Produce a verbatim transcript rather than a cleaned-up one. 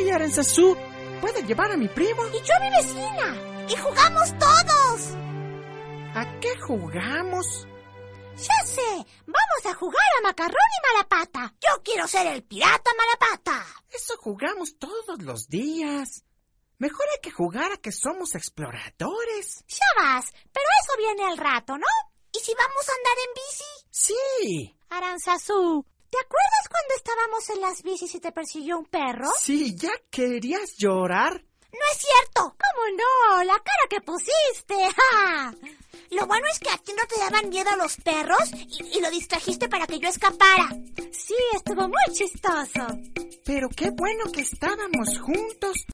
Sí, Aranzazú, ¿puede llevar a mi primo? Y yo a mi vecina. Y jugamos todos. ¿A qué jugamos? Ya sé, vamos a jugar a Macarrón y Malapata. Yo quiero ser el pirata Malapata. Eso jugamos todos los días. Mejor hay que jugar a que somos exploradores. Ya vas, pero eso viene al rato, ¿no? ¿Y si vamos a andar en bici? Sí. Aranzazú, ¿te acuerdas cuando estábamos en las bicis y te persiguió un perro? Sí, ¿ya querías llorar? ¡No es cierto! ¿Cómo no? La cara que pusiste. ¡Ja! Lo bueno es que a ti no te daban miedo los perros y, y lo distrajiste para que yo escapara. Sí, estuvo muy chistoso. Pero qué bueno que estábamos juntos.